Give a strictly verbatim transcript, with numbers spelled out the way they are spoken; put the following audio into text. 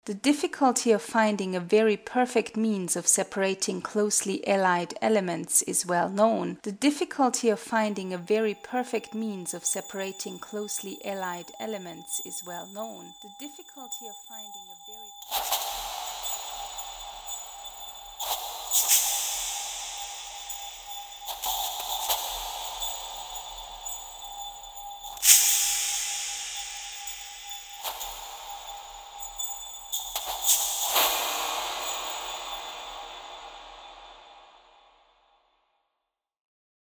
The difficulty of finding a very perfect means of separating closely allied elements is well known. The difficulty of finding a very perfect means of separating closely allied elements is well known. The difficulty of finding a very